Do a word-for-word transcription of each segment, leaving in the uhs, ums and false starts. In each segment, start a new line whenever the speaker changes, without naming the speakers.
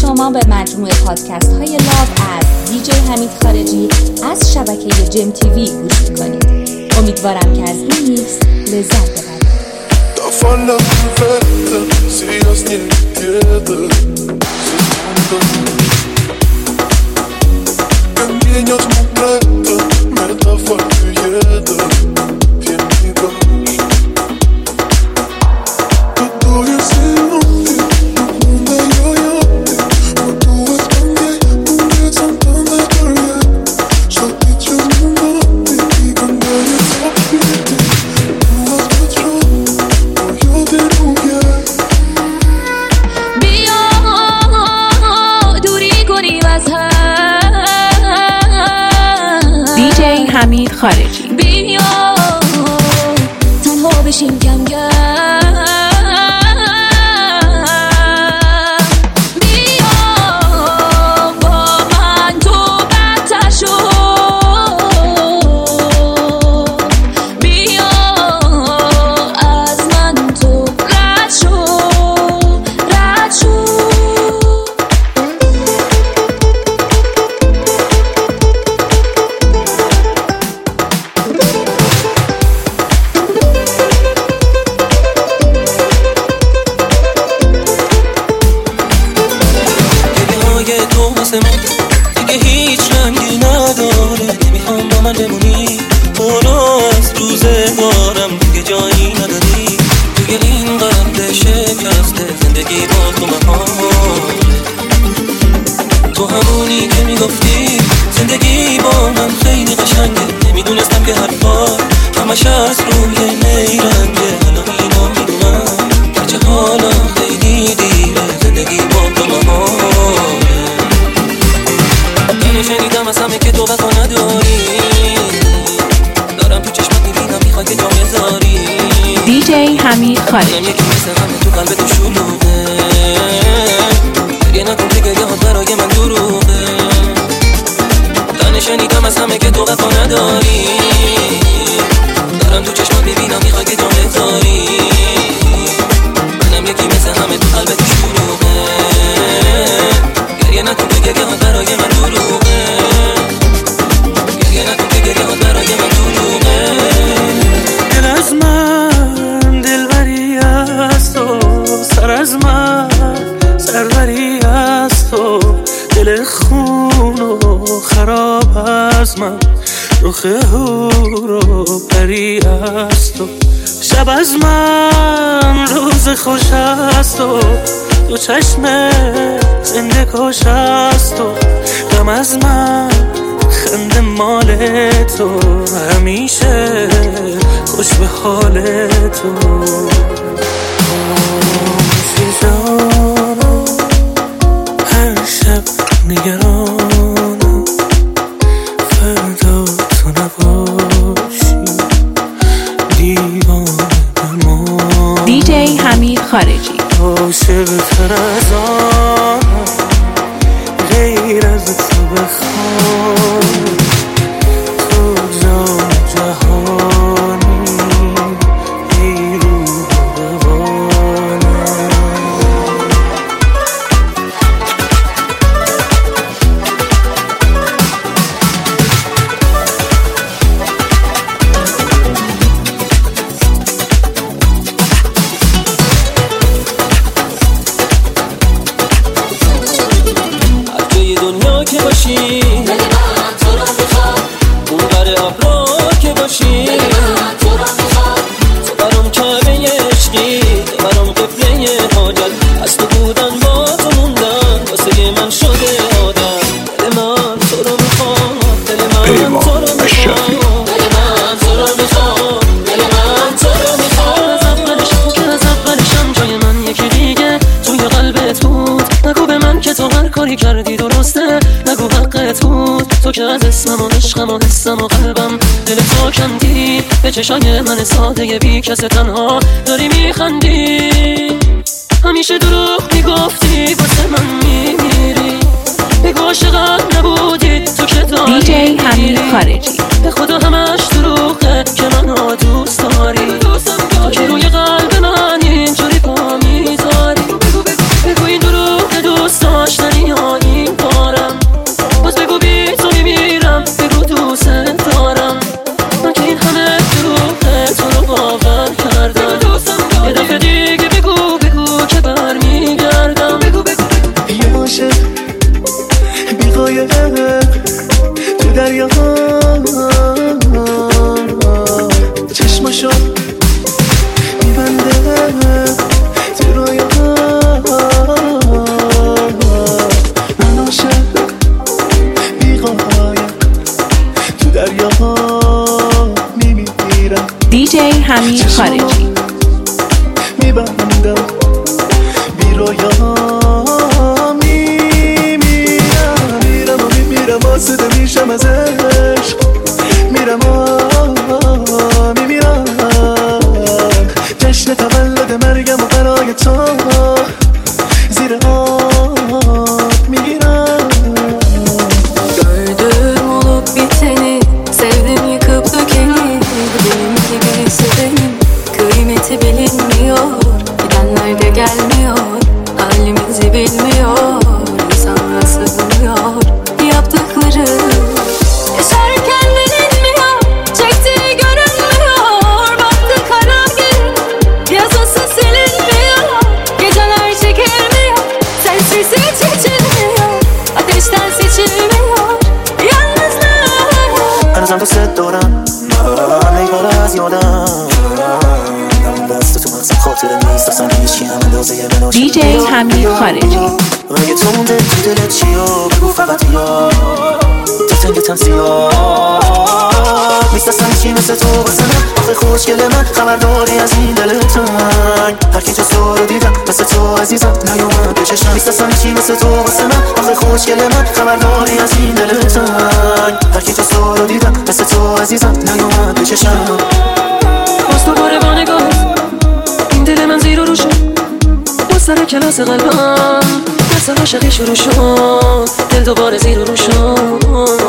شما به مجموعه پادکست های لاو از دیجی حمید خارجی از شبکه جم تیوی گوش میکنید. امیدوارم که از این میکس لذت ببرید.
حمید خارجی
بیا تنها بشیم کم کم، بیا با من تو بدتر شو، بیا از من تو رد شو رد شو.
دیگه هیچ رنگی نداره، نمیخوام با من بمونی، برو از روزگارم دیگه جایی نداری، توی این قلب شکسته زندگی با تو محاله، تو همونی که میگفتی زندگی با من خیلی قشنگه، نمیدونستم که حرفات همش از روی نیرنگه، حالا اینو میدونم گرچه حالا خیلی دیره، زندگی با تو محاله. شنیدم از همه که تو وفا نداری، دارم تو چشمت میبینم میخوای که جا بذاری.
دیجی حمید خارجی
یکی مثل همه تو قلب تو شلوغه، گریه نکن که گریه ها برای من دروغه، دانه شنیدم از همه که تو وفا نداری، دارم تو چشمت میبینم میخوای که جا بذاری، منم یکی مثل همه تو قلب تو شلوغه، گریه نکن که گریه ها برای من دروغه. دل از من دلبری از تو، سر از من سروری از تو، دل خون و خراب از من، رخ هور و پری از تو، شب از من روز خوش از تو، دو چشم زنده کش از تو، غم از من خنده مال تو، همیشه خوش به حال تو. آموزی جانم هر شب نگرانم، فردا تو نباشی دیوانه بمان.
دیجی حمید خارجی
عاشق تر از آنم غیر از تو بخوام، تو جان جهانی ای روح روانم. هر جای دنیا که باشی دل من تو رو میخواد، اون بر ابرا که باشی دل من تو رو میخواد، تو برام کعبه عشقی، تو برام قبله حاجت، از تو بودن با تو موندن واسه من شده عادت، دل من تو رو میخواد، دل من تو رو میخواد، دل من تو رو میخواد، دل من تو رو میخواد. از اولشم که از اولشم جای من یکی دیگه توی قلبت بود، نگو به من که تو هر کاری کردی درسته، نگو حقت بود، تو که از اسمم و عشقم و حسم و قلبم دل تو کندی، به چشای من ساده بی کس تنها داری میخندی، همیشه دروغ میگفتی واسه من میمیری، بگو عاشقم نبودی تو که داری.
دیجی حمید خارجی
به خدا همش دروغه که منو دوست داری، تو که روی قلب من اینجوری پا میذاری، بگو بگو بگو این دروغ دوست داشتنی
حمید خارجی.
میبندم بی رویا میمیرم، میرم و میمیرم آسوده میشم از عشق، میرم و میمیرم جشن تولد مرگم و برای تو زیر آب میگیرم.
Gördüğüm olup biteni, sevdim yıkıp dökeni, benim gibi sevenim, kıymeti bilinmiyor, gidenler de gelmiyor, halimizi bilmiyor, insanlar sığmıyor, yaptıkları yaşarken bilinmiyor, çektiği görünmüyor, baktı kara gün, yazısı silinmiyor, geceler çekilmiyor, sensiz hiç içilmiyor, ateşten seçilmiyor, yalnızlık.
هنوزم دوست دارم، من ایباره از یادم دست تو مغزم خاطره نیست، اصلا هیچی هم اندازه من عاشق
دی جی حمید خارجی.
اگه تو مونده تو دلت چیا بگو فقط یا دلتنگ تن سیاه نیست، اصلا هیچی مثل تو واسه من، آخه خوشگل من خبرداری از این دل تنگ، هر کی جز تو رو دیدم مثل تو عزیزم نیومد به چشم، نیست اصلا هیچی مثل تو واسه من، آخه خوشگل من خبرداری از این دل تنگ، هر کی جز تو رو دیدم مثل تو عزیزم نیومد به چشم.
باز دوباره با نگاهت این دل من زیر و رو شد، باز سر کلاس قلبم درس عاشقی شروع شد، دل دوباره زیر و رو شد،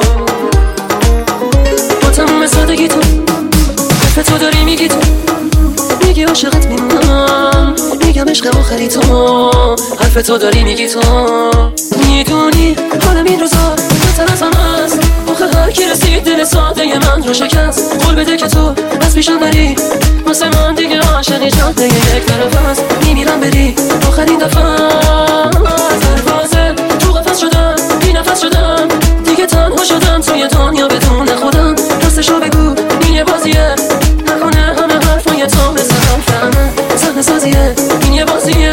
با تموم سادگی تو حرف تو داری میگی، تو میگی عاشقت میمونم، میگم عشق آخری تو، حرف تو داری میگی، تو میدونی حالم این روزا بهتر از همه است، آخه هر کی رسید دل ساده من رو شکست، قول بده که تو از پیشم بری، واسه من دیگه عاشقی جاده یک طرف است، میمیرم بری آخرین دفعه از دروازه تو قفس شدم، بی نفس شدم، دیگه تنها شدم توی دنیا بدون خودم، راستشو بگو این یه بازیه، نکنه همه حرفای تو مثل هم فهمه، صحنه سازیه این یه بازیه.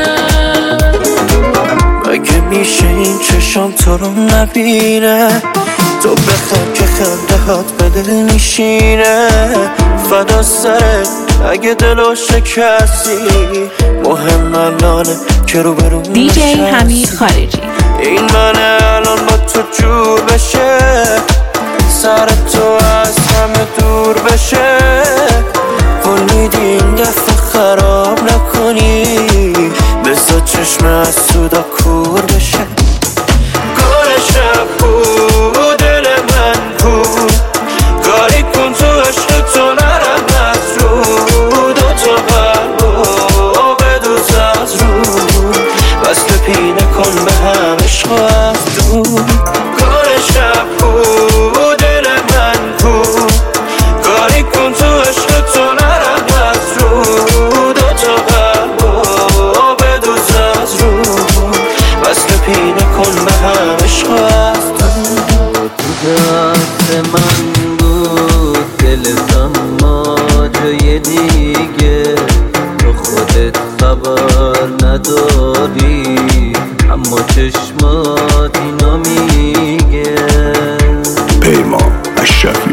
اگه میشه این چشم تو رو نبینه، تو بخند که خنده هات به دل میشینه، فدا سرت اگه دلو شکستی، مهم الانه که رو برون نشستی.
دی جی حمید خارجی.
این منه الان با تو جور بشه، سر تو از همه دور بشه، قول میدی این دفعه خراب نکنی، بذار چشم از سودا کور بشه. گل شب بود دل من بود، کاری کن تو عشق تو نرم از رو، دوتا قلبو بدوز از رو، وصل پینه کن به هم عشق از دور. گل شب بود دل من بود، کاری کن تو عشق تو نرم از رو، دوتا قلبو بدوز از رو، وصل پینه کن به هم عشق از دور.
تو دست من بود دلت، اما جای دیگه تو خودت خبر نداری، اما چشمات اینو میگه.
پیمان اشرفی.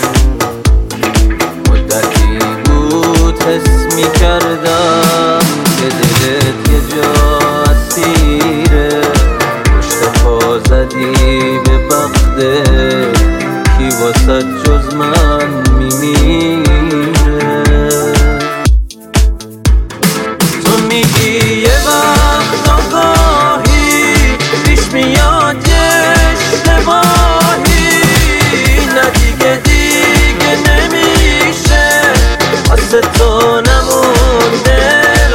مدتی بود حس میکردم که دلت یه جا اسیره، پشت پا زدی به بخته کی واسه جز من میمیره. تو میگی یه وقت آگاهی پیش میاد یه اشتباهی، نه دیگه دیگه نمیشه، واسه تو نمونده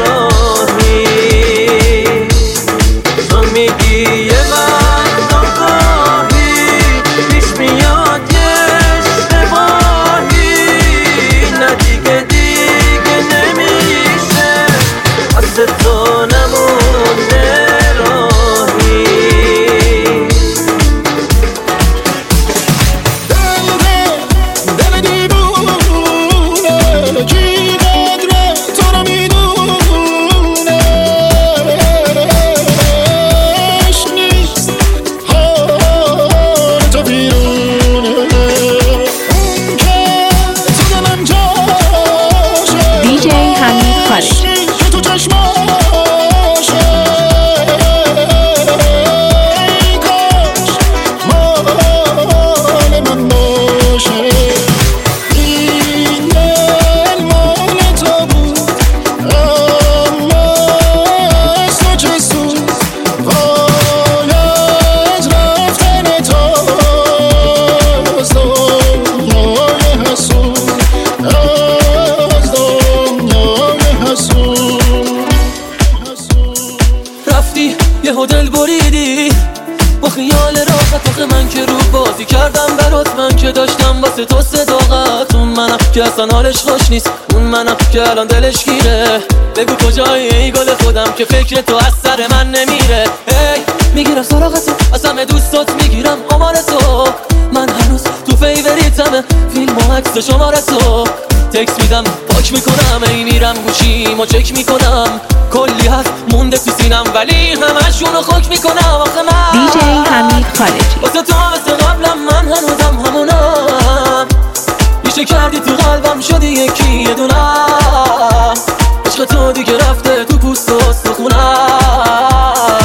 واسه تو صداقت. اون منم که اصلا حالش خوش نیست، اون منم که الان دلش گیره. بگو کجایی ای گل خودم که فکر تو از سر من نمیره. ای میگیرم سراغتو، از همه دوستات میگیرم آمار تو. من هنوز تو فیوریتمه، فیلم و عکس و شماره تو. تکس میدم پاک میکنم، ای میرم گوشیمو چک میکنم. کلی هست مونده تو سینم ولی همشونو خاک میکنم. آخه من
دی جی حمید خارجی
واسه تو مثل قبلم من هنوزم همونم. میشه کردی تو قلبم شدی یکی یه دونم. عشق تو دیگه رفته تو پوست و استخونم.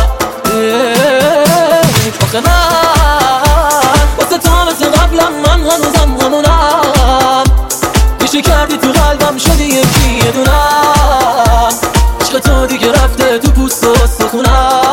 آخه من واسه تو مثل قبلم من هنوزم همونم. میشه کردی تو قلبم شدی یکی یه دونم. عشق تو دیگه رفته تو پوست و استخونم.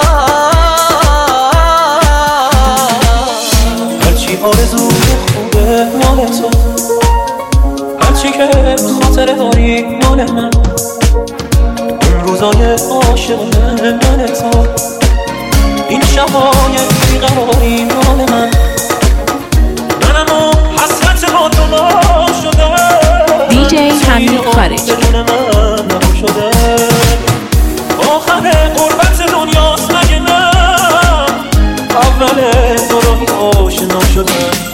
هرچی آرزوی خوبه مال تو، هرچی که خاطره داری مال من. اون روزای عاشقانه مال تو، این شبای بیقراری مال من. منم و حسرت با تو ما شده.
دی جی حمید خارجی
شده آخر غربت دنیاست مگه نه؟ اول دوراهی آشنا شده.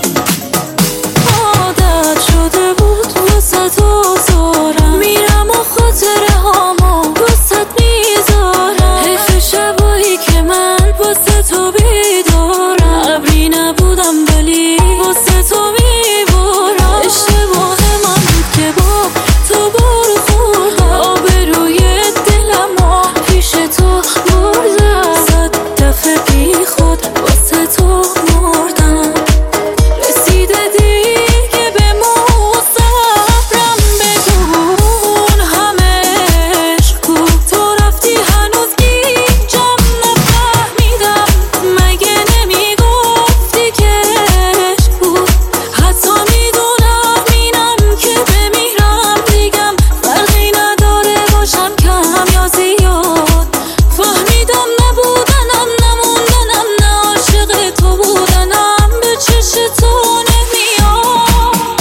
عادت شده بود واسه تو زارم، میرم و خاطره هامو واسه میذارم. حیف شبایی که من واسه تو بیدارم، ابری نبودم ولی واسه تو میبارم. اشتباه من بود که با تو برو خوردم، آبروی دلم و پیش تو بردم. صد دفعه بی خود واسه تو مردم. رسیده دیگه به مصبرم، بدون همه عشق کو. تو رفتی هنوز گیجم نفهمیدم، مگه نمیگفتی که عشق بود. حتی میدونم اینم که بمیرم دیگم فرقی نداره باشم کم یا زیاد. فهمیدم نبودنم نموندنم نه عاشق تو بودنم به چش تو نمیاد.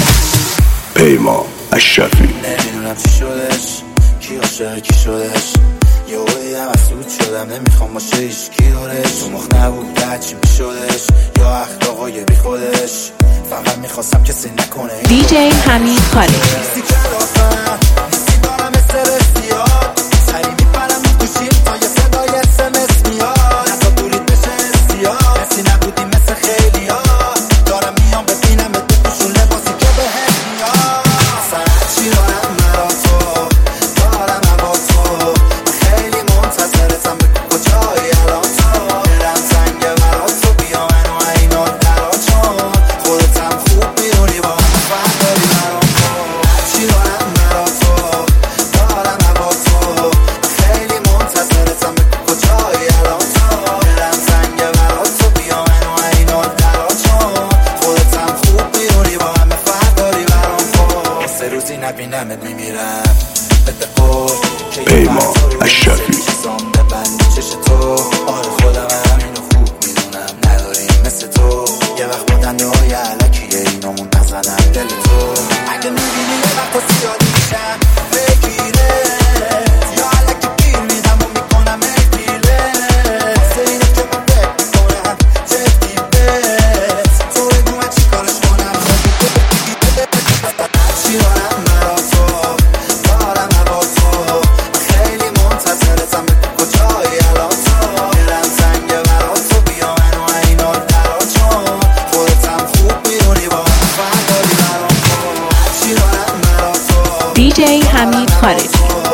پیمان اشرفی.
نمیدونم چی شدش، کی عاشق کی شدش. یه دیدم افسود شدم، نمیخوام باشه ایش کی دارش. تو مخ نبود هرچی بی شدش، یا اخلاقای بی خودش. فقط میخواستم کسی نکنه.
دی جی حمید خارجی
نیستی کلافم، نیستی دارم استرس زیاد. سری میپرم میکوشیم تا یه صدای اسمس میاد. نزا دورید بشه استیاد، کسی نبودی مثل خیلی ها. دارم میام ببینم تو پوشون لباسی که به هم میاد. اصلا چی دارم مرا تو، دارم با تو. خیلی منتظرتم بگو کجایی الان تو. دلم تنگه برا تو، بیا منو اینو درا چون خودتم خوب میدونی با هم فرق داری برام کن. چی دارم مرا تو، دارم با تو. خیلی منتظرتم بگو کجایی الان تو. دلم تنگه برا تو، بیا منو اینو درا چون خودتم خوب میدونی با هم فرق داری برام کن. سه روزی نبینمت میمیرم بده قول که یه
پیمان
وقت
اشرفی.
چیزام ببندی چش تو. آره خودم همینو خوب میدونم نداریم مثل تو. یه وقت با دنده های علکیه اینامون نزنم دل تو. اگه میبینی یه وقت زیادی میشم بگیره، یا علکی گیر میدم و میکنم ایپیله. واسه اینه که من فکر میکنم جدی بهت. تو بگو من چی کارش کنم. چی دارم مرا تو، دارم با تو. خیلی منتظرتم بگو کجایی الان تو. دلم تنگه برا تو، بیا منو اینو درا چون خودتم خوب میدونی با هم فرق داری برام کن. چی دارم مرا تو،
دی جی حمید خارجی